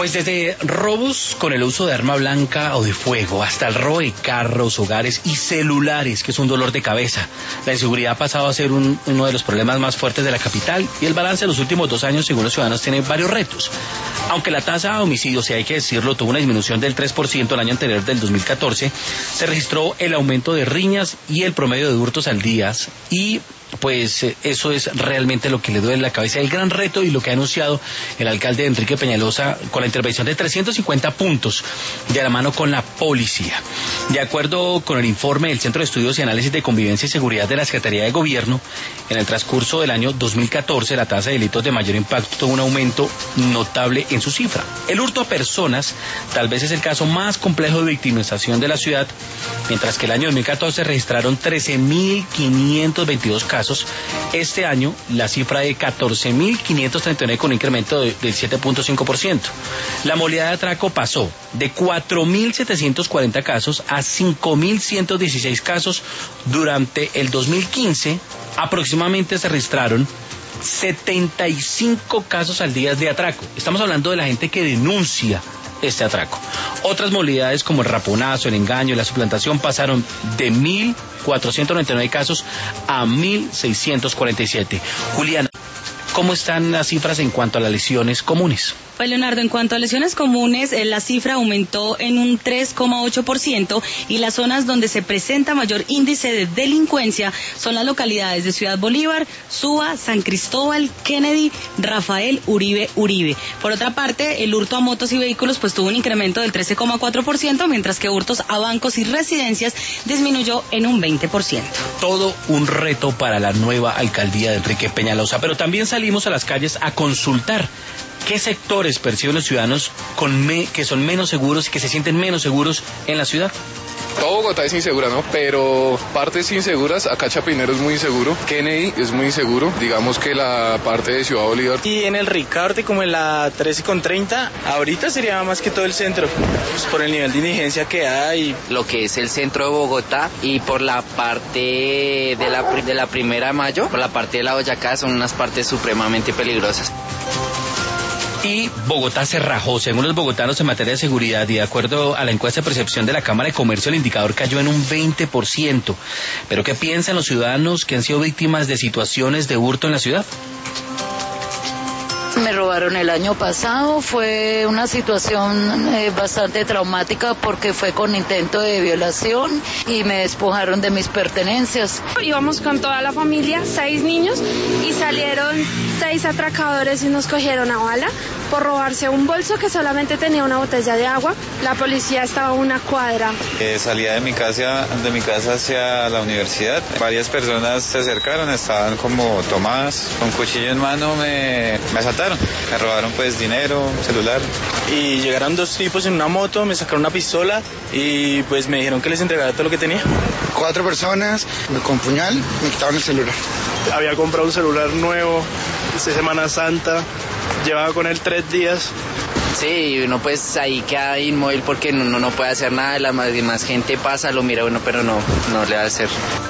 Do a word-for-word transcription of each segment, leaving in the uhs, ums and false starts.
Pues desde robos con el uso de arma blanca o de fuego hasta el robo de carros, hogares y celulares, que es un dolor de cabeza. La inseguridad ha pasado a ser un, uno de los problemas más fuertes de la capital y el balance de los últimos dos años, según los ciudadanos, tiene varios retos. Aunque la tasa de homicidios, si hay que decirlo, tuvo una disminución del tres por ciento el año anterior del dos mil catorce, se registró el aumento de riñas y el promedio de hurtos al día y pues eso es realmente lo que le duele la cabeza, el gran reto y lo que ha anunciado el alcalde Enrique Peñalosa con la intervención de trescientos cincuenta puntos de la mano con la policía. De acuerdo con el informe del Centro de Estudios y Análisis de Convivencia y Seguridad de la Secretaría de Gobierno, en el transcurso del año dos mil catorce la tasa de delitos de mayor impacto tuvo un aumento notable en su cifra. El hurto a personas tal vez es el caso más complejo de victimización de la ciudad, mientras que el año dos mil catorce registraron trece mil quinientos veintidós casos. Este año la cifra de catorce mil quinientos treinta y nueve con un incremento de, del siete punto cinco por ciento. La modalidad de atraco pasó de cuatro mil setecientos cuarenta casos a cinco mil ciento dieciséis casos durante el dos mil quince. Aproximadamente se registraron setenta y cinco casos al día de atraco. Estamos hablando de la gente que denuncia este atraco. Otras modalidades como el raponazo, el engaño y la suplantación pasaron de mil cuatrocientos noventa y nueve casos a mil seiscientos cuarenta y siete. Juliana, ¿cómo están las cifras en cuanto a las lesiones comunes? Pues Leonardo, en cuanto a lesiones comunes, eh, la cifra aumentó en un tres coma ocho por ciento y las zonas donde se presenta mayor índice de delincuencia son las localidades de Ciudad Bolívar, Suba, San Cristóbal, Kennedy, Rafael, Uribe, Uribe. Por otra parte, el hurto a motos y vehículos pues tuvo un incremento del trece coma cuatro por ciento, mientras que hurtos a bancos y residencias disminuyó en un veinte por ciento. Todo un reto para la nueva alcaldía de Enrique Peñalosa, pero también salimos a las calles a consultar qué sectores perciben los ciudadanos con me, que son menos seguros y que se sienten menos seguros en la ciudad. Todo Bogotá es insegura, ¿no? Pero partes inseguras, acá Chapinero es muy inseguro, Kennedy es muy inseguro, digamos que la parte de Ciudad Bolívar. Y en el Ricarte, como en la trece con treinta, ahorita sería más que todo el centro, pues por el nivel de indigencia que hay. Lo que es el centro de Bogotá y por la parte de la, de la Primera de Mayo, por la parte de la Boyacá, son unas partes supremamente peligrosas. Y Bogotá se rajó, según los bogotanos, en materia de seguridad, y de acuerdo a la encuesta de percepción de la Cámara de Comercio, el indicador cayó en un veinte por ciento. ¿Pero qué piensan los ciudadanos que han sido víctimas de situaciones de hurto en la ciudad? Me robaron el año pasado, fue una situación eh, bastante traumática porque fue con intento de violación y me despojaron de mis pertenencias. Íbamos con toda la familia, seis niños, y salieron seis atracadores y nos cogieron a bala por robarse un bolso que solamente tenía una botella de agua. La policía estaba a una cuadra. Eh, salía de mi casa, de mi casa hacia la universidad. Varias personas se acercaron, estaban como tomadas, con cuchillo en mano me, me asaltaron. Me robaron pues dinero, celular. Y llegaron dos tipos en una moto, me sacaron una pistola y pues me dijeron que les entregara todo lo que tenía. Cuatro personas con puñal me quitaron el celular. Había comprado un celular nuevo, de Semana Santa, llevaba con él tres días. Sí, uno pues ahí queda inmóvil porque uno no puede hacer nada, la más, más gente pasa, lo mira uno, pero no, no le va a hacer.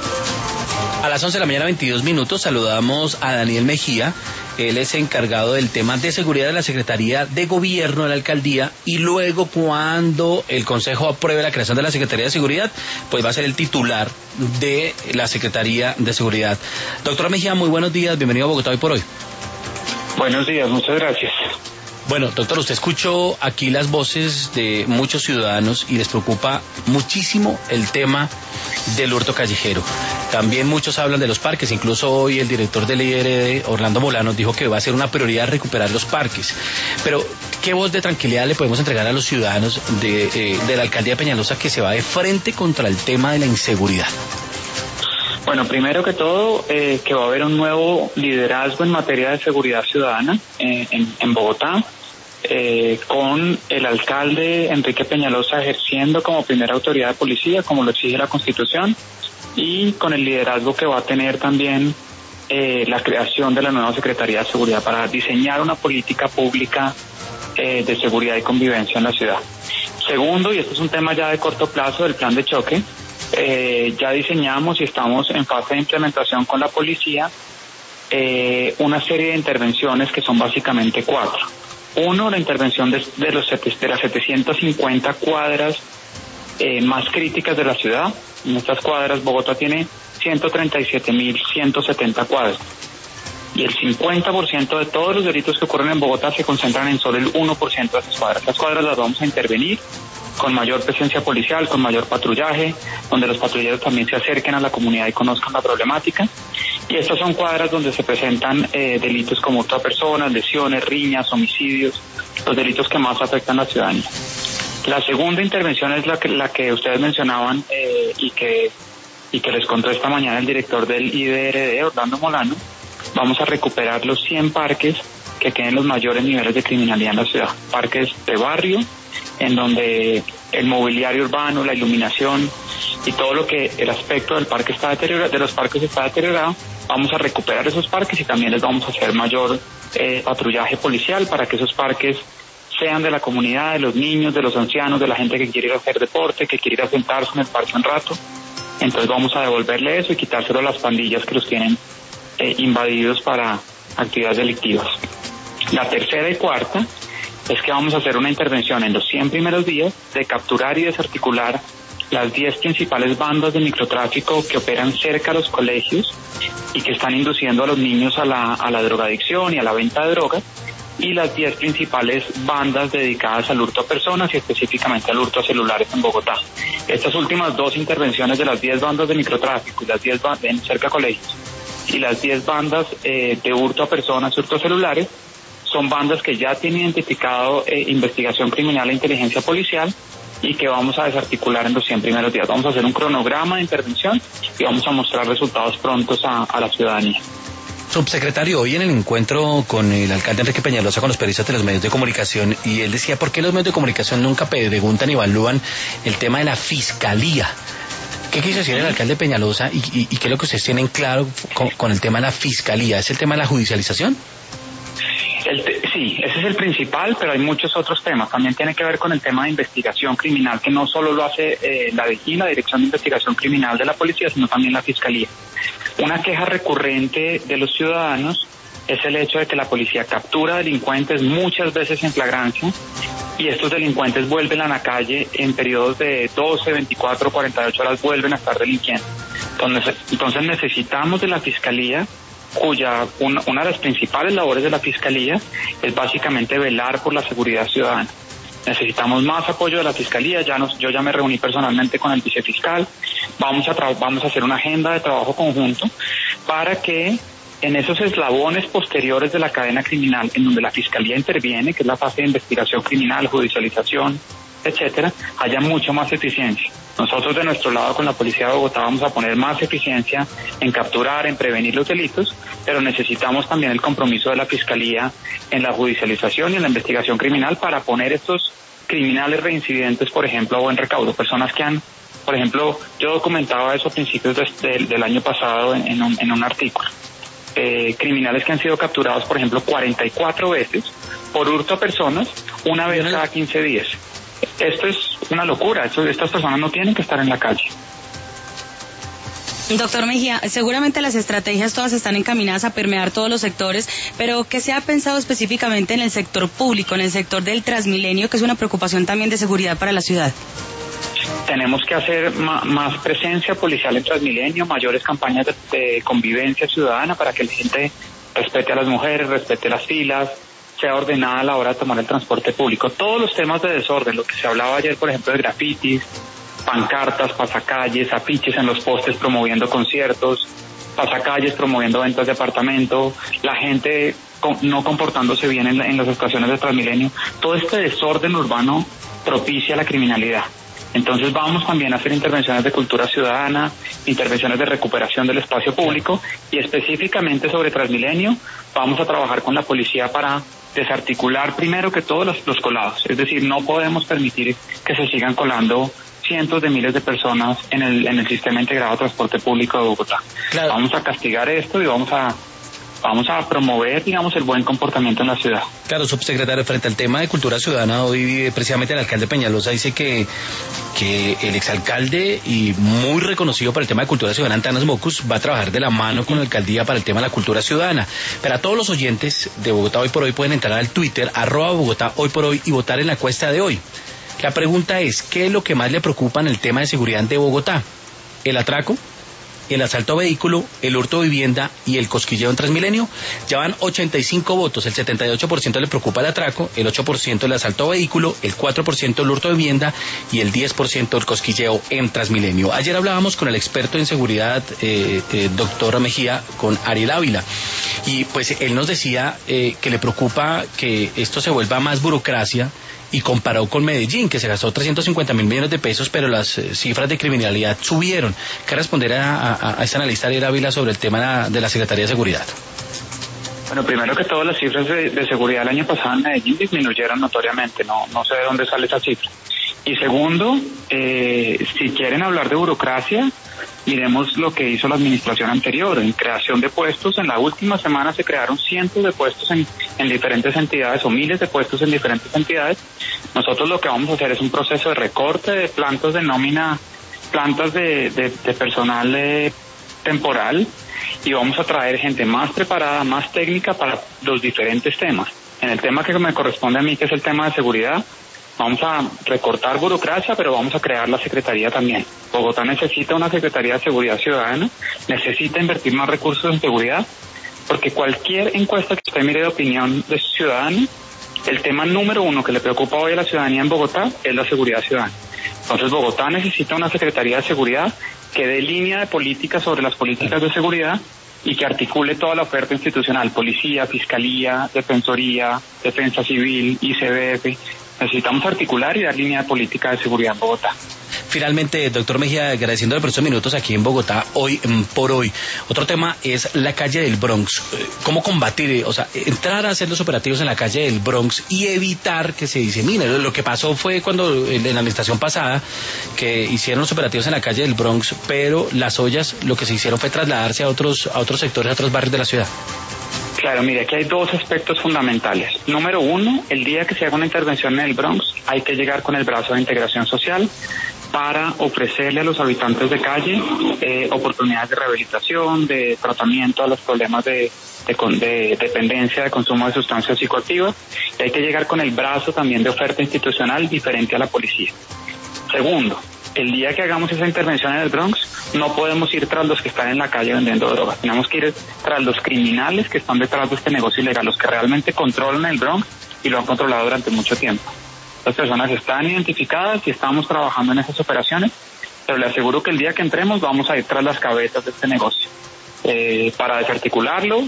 A las once de la mañana, veintidós minutos, saludamos a Daniel Mejía. Él es encargado del tema de seguridad de la Secretaría de Gobierno de la Alcaldía, y luego cuando el Consejo apruebe la creación de la Secretaría de Seguridad, pues va a ser el titular de la Secretaría de Seguridad. Doctora Mejía, muy buenos días, bienvenido a Bogotá Hoy por Hoy. Buenos días, muchas gracias. Bueno, doctor, usted escuchó aquí las voces de muchos ciudadanos y les preocupa muchísimo el tema del hurto callejero. También muchos hablan de los parques, incluso hoy el director del I R D, Orlando Molano, dijo que va a ser una prioridad recuperar los parques. Pero, ¿qué voz de tranquilidad le podemos entregar a los ciudadanos de, eh, de la alcaldía de Peñalosa que se va de frente contra el tema de la inseguridad? Bueno, primero que todo, eh, que va a haber un nuevo liderazgo en materia de seguridad ciudadana eh, en, en Bogotá, eh, con el alcalde Enrique Peñalosa ejerciendo como primera autoridad de policía, como lo exige la Constitución, y con el liderazgo que va a tener también eh, la creación de la nueva Secretaría de Seguridad para diseñar una política pública eh, de seguridad y convivencia en la ciudad. Segundo, y este es un tema ya de corto plazo, del plan de choque. Eh, ya diseñamos y estamos en fase de implementación con la policía eh, una serie de intervenciones que son básicamente cuatro. Uno, la intervención de, de, los, de las setecientas cincuenta cuadras eh, más críticas de la ciudad. En estas cuadras, Bogotá tiene ciento treinta y siete mil ciento setenta cuadras. Y el cincuenta por ciento de todos los delitos que ocurren en Bogotá se concentran en solo el uno por ciento de esas cuadras. Las cuadras las vamos a intervenir con mayor presencia policial, con mayor patrullaje, donde los patrulleros también se acerquen a la comunidad y conozcan la problemática. Y estas son cuadras donde se presentan eh, delitos como hurto a personas, lesiones, riñas, homicidios, los delitos que más afectan a la ciudadanía. La segunda intervención es la que, la que ustedes mencionaban eh, y que y que les contó esta mañana el director del I D R D, Orlando Molano. Vamos a recuperar los cien parques que queden los mayores niveles de criminalidad en la ciudad. Parques de barrio, en donde el mobiliario urbano, la iluminación y todo lo que el aspecto del parque está deteriorado, de los parques está deteriorado, vamos a recuperar esos parques y también les vamos a hacer mayor eh, patrullaje policial para que esos parques sean de la comunidad, de los niños, de los ancianos, de la gente que quiere ir a hacer deporte, que quiere ir a sentarse en el parque un rato. Entonces vamos a devolverle eso y quitárselo a las pandillas que los tienen eh, invadidos para actividades delictivas. La tercera y cuarta es que vamos a hacer una intervención en los cien primeros días de capturar y desarticular las diez principales bandas de microtráfico que operan cerca a los colegios y que están induciendo a los niños a la, a la drogadicción y a la venta de drogas, y las diez principales bandas dedicadas al hurto a personas y específicamente al hurto a celulares en Bogotá. Estas últimas dos intervenciones de las diez bandas de microtráfico y las diez bandas en cerca a colegios y las diez bandas eh, de hurto a personas y hurto a celulares son bandas que ya tienen identificado eh, investigación criminal e inteligencia policial y que vamos a desarticular en los cien primeros días. Vamos a hacer un cronograma de intervención y vamos a mostrar resultados prontos a, a la ciudadanía. Subsecretario, hoy en el encuentro con el alcalde Enrique Peñalosa, con los periodistas de los medios de comunicación, y él decía, ¿por qué los medios de comunicación nunca preguntan y evalúan el tema de la fiscalía? ¿Qué quiso decir el alcalde Peñalosa y, y, y qué es lo que ustedes tienen claro con, con el tema de la fiscalía? ¿Es el tema de la judicialización? El te, sí, ese es el principal, pero hay muchos otros temas. También tiene que ver con el tema de investigación criminal, que no solo lo hace eh, la D I G I, la Dirección de Investigación Criminal de la Policía, sino también la Fiscalía. Una queja recurrente de los ciudadanos es el hecho de que la policía captura delincuentes muchas veces en flagrancia y estos delincuentes vuelven a la calle en periodos de doce, veinticuatro, cuarenta y ocho horas, vuelven a estar delinquiendo. Entonces, entonces necesitamos de la Fiscalía, cuya una, una de las principales labores de la Fiscalía es básicamente velar por la seguridad ciudadana. Necesitamos más apoyo de la Fiscalía. Ya nos, yo ya me reuní personalmente con el vicefiscal. Vamos a tra- vamos a hacer una agenda de trabajo conjunto para que en esos eslabones posteriores de la cadena criminal, en donde la Fiscalía interviene, que es la fase de investigación criminal, judicialización, etcétera, haya mucho más eficiencia. Nosotros de nuestro lado con la Policía de Bogotá vamos a poner más eficiencia en capturar, en prevenir los delitos, pero necesitamos también el compromiso de la Fiscalía en la judicialización y en la investigación criminal para poner estos criminales reincidentes, por ejemplo, a buen recaudo. Personas que han, por ejemplo, yo documentaba eso a principios de, de, del año pasado en, en, un, en un artículo. Eh, criminales que han sido capturados, por ejemplo, cuarenta y cuatro veces por hurto a personas, una vez cada quince días. Esto es una locura. Esto, estas personas no tienen que estar en la calle. Doctor Mejía, seguramente las estrategias todas están encaminadas a permear todos los sectores, pero ¿qué se ha pensado específicamente en el sector público, en el sector del Transmilenio, que es una preocupación también de seguridad para la ciudad? Tenemos que hacer ma- más presencia policial en Transmilenio, mayores campañas de, de convivencia ciudadana para que la gente respete a las mujeres, respete las filas, sea ordenada a la hora de tomar el transporte público. Todos los temas de desorden, lo que se hablaba ayer, por ejemplo, de grafitis, pancartas, pasacalles, afiches en los postes promoviendo conciertos, pasacalles promoviendo ventas de apartamento, la gente con, no comportándose bien en, la, en las estaciones de Transmilenio. Todo este desorden urbano propicia la criminalidad. Entonces vamos también a hacer intervenciones de cultura ciudadana, intervenciones de recuperación del espacio público y específicamente sobre Transmilenio vamos a trabajar con la policía para desarticular primero que todo los, los colados. Es decir, no podemos permitir que se sigan colando cientos de miles de personas en el en el sistema integrado de transporte público de Bogotá. Claro. Vamos a castigar esto y vamos a vamos a promover, digamos, el buen comportamiento en la ciudad. Claro, subsecretario, frente al tema de cultura ciudadana, hoy precisamente el alcalde Peñalosa dice que, que el exalcalde y muy reconocido por el tema de cultura ciudadana, Antanas Mocus, va a trabajar de la mano con la alcaldía para el tema de la cultura ciudadana. Pero a todos los oyentes de Bogotá Hoy por Hoy pueden entrar al Twitter, arroba Bogotá Hoy por Hoy, y votar en la encuesta de hoy. La pregunta es, ¿qué es lo que más le preocupa en el tema de seguridad de Bogotá? ¿El atraco, el asalto a vehículo, el hurto de vivienda y el cosquilleo en Transmilenio? Ya van ochenta y cinco votos, el setenta y ocho por ciento le preocupa el atraco, el ocho por ciento el asalto a vehículo, el cuatro por ciento el hurto de vivienda y el diez por ciento el cosquilleo en Transmilenio. Ayer hablábamos con el experto en seguridad, eh, eh, doctor Mejía, con Ariel Ávila, y pues él nos decía eh, que le preocupa que esto se vuelva más burocracia, y comparó con Medellín, que se gastó trescientos cincuenta mil millones de pesos, pero las eh, cifras de criminalidad subieron. ¿Qué responder a, a, a este analista Ariel Ávila sobre el tema de la, de la Secretaría de Seguridad? Bueno, primero que todo, las cifras de, de seguridad el año pasado en Medellín disminuyeron notoriamente, no, no sé de dónde sale esa cifra. Y segundo, eh, si quieren hablar de burocracia, miremos lo que hizo la administración anterior en creación de puestos. En la última semana se crearon cientos de puestos en, en diferentes entidades, o miles de puestos en diferentes entidades. Nosotros lo que vamos a hacer es un proceso de recorte de plantas de nómina, plantas de, de, de personal eh, temporal, y vamos a traer gente más preparada, más técnica para los diferentes temas. En el tema que me corresponde a mí, que es el tema de seguridad, vamos a recortar burocracia, pero vamos a crear la Secretaría también. Bogotá necesita una Secretaría de Seguridad Ciudadana, necesita invertir más recursos en seguridad, porque cualquier encuesta que usted mire de opinión de ciudadano, el tema número uno que le preocupa hoy a la ciudadanía en Bogotá es la seguridad ciudadana. Entonces Bogotá necesita una Secretaría de Seguridad que dé línea de política sobre las políticas de seguridad y que articule toda la oferta institucional, policía, fiscalía, defensoría, defensa civil, I C B F. Necesitamos articular y dar línea de política de seguridad en Bogotá. Finalmente, doctor Mejía, agradeciéndole por estos minutos aquí en Bogotá, hoy por hoy. Otro tema es la calle del Bronx. ¿Cómo combatir, o sea, entrar a hacer los operativos en la calle del Bronx y evitar que se disemine? Lo que pasó fue cuando en la administración pasada que hicieron los operativos en la calle del Bronx, pero las ollas lo que se hicieron fue trasladarse a otros, a otros sectores, a otros barrios de la ciudad. Claro, mire, aquí hay dos aspectos fundamentales. Número uno, el día que se haga una intervención en el Bronx, hay que llegar con el brazo de integración social para ofrecerle a los habitantes de calle eh, oportunidades de rehabilitación, de tratamiento a los problemas de, de, de dependencia, de consumo de sustancias psicoactivas, y hay que llegar con el brazo también de oferta institucional diferente a la policía. Segundo, el día que hagamos esa intervención en el Bronx, no podemos ir tras los que están en la calle vendiendo drogas. Tenemos que ir tras los criminales que están detrás de este negocio ilegal, los que realmente controlan el Bronx y lo han controlado durante mucho tiempo. Las personas están identificadas y estamos trabajando en esas operaciones, pero le aseguro que el día que entremos vamos a ir tras las cabezas de este negocio eh, para desarticularlo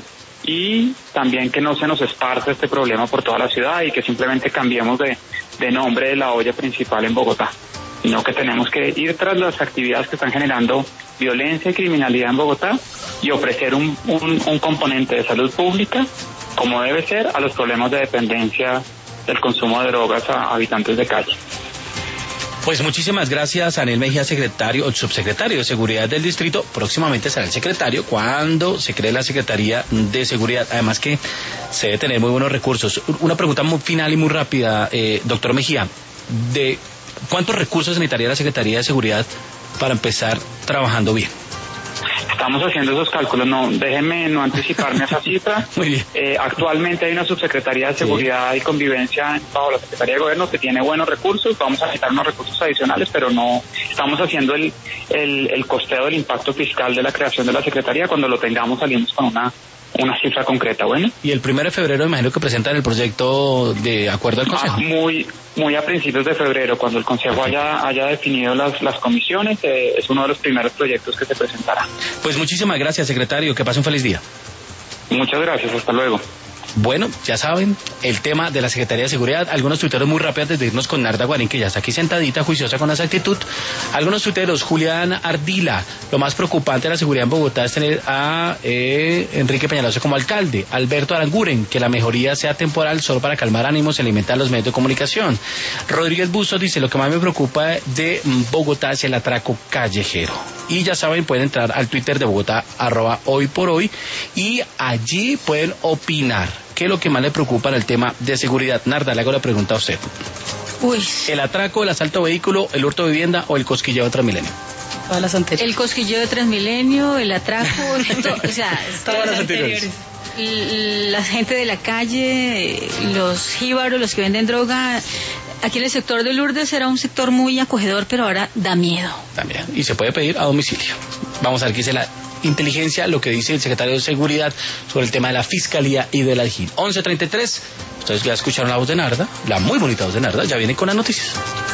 y también que no se nos esparce este problema por toda la ciudad y que simplemente cambiemos de, de nombre de la olla principal en Bogotá, sino que tenemos que ir tras las actividades que están generando violencia y criminalidad en Bogotá y ofrecer un, un, un componente de salud pública, como debe ser, a los problemas de dependencia del consumo de drogas a habitantes de calle. Pues muchísimas gracias, Anel Mejía, secretario, o subsecretario de Seguridad del Distrito. Próximamente será el secretario cuando se cree la Secretaría de Seguridad. Además que se debe tener muy buenos recursos. Una pregunta muy final y muy rápida, eh, doctor Mejía. ¿De cuántos recursos necesitaría la Secretaría de Seguridad para empezar trabajando bien? Estamos haciendo esos cálculos, no, déjenme no anticiparme a esa cifra. Muy bien. Eh, actualmente hay una subsecretaría de Seguridad sí. y Convivencia bajo la Secretaría de Gobierno que tiene buenos recursos, vamos a necesitar unos recursos adicionales, pero no estamos haciendo el, el, el costeo del impacto fiscal de la creación de la Secretaría. Cuando lo tengamos salimos con una una cifra concreta, bueno. Y el primero de febrero imagino que presentan el proyecto de acuerdo al Consejo. Ah, muy muy a principios de febrero, cuando el Consejo haya haya definido las, las comisiones, eh, es uno de los primeros proyectos que se presentará. Pues muchísimas gracias, secretario, que pase un feliz día. Muchas gracias, hasta luego. Bueno, ya saben, el tema de la Secretaría de Seguridad. Algunos tuiteros muy rápidos antes de irnos con Narda Guarín, que ya está aquí sentadita, juiciosa con esa actitud. Algunos tuiteros, Julián Ardila, lo más preocupante de la seguridad en Bogotá es tener a eh, Enrique Peñalosa como alcalde. Alberto Aranguren, que la mejoría sea temporal solo para calmar ánimos y alimentar los medios de comunicación. Rodríguez Bustos dice, lo que más me preocupa de Bogotá es el atraco callejero. Y ya saben, pueden entrar al Twitter de Bogotá, arroba hoy por hoy, y allí pueden opinar. ¿Qué es lo que más le preocupa en el tema de seguridad? Narda, le hago la pregunta a usted. Uy. ¿El atraco, el asalto de vehículo, el hurto de vivienda o el cosquilleo de Transmilenio? Todas las anteriores. El cosquilleo de Transmilenio, el atraco, to, o sea, todas las anteriores. La gente de la calle, los jíbaros, los que venden droga. Aquí en el sector de Lourdes era un sector muy acogedor, pero ahora da miedo. También. Y se puede pedir a domicilio. Vamos a ver qué dice la inteligencia, lo que dice el secretario de Seguridad sobre el tema de la Fiscalía y de la DIJÍN. once treinta y tres. Ustedes ya escucharon la voz de Narda, la muy bonita voz de Narda. Ya viene con las noticias.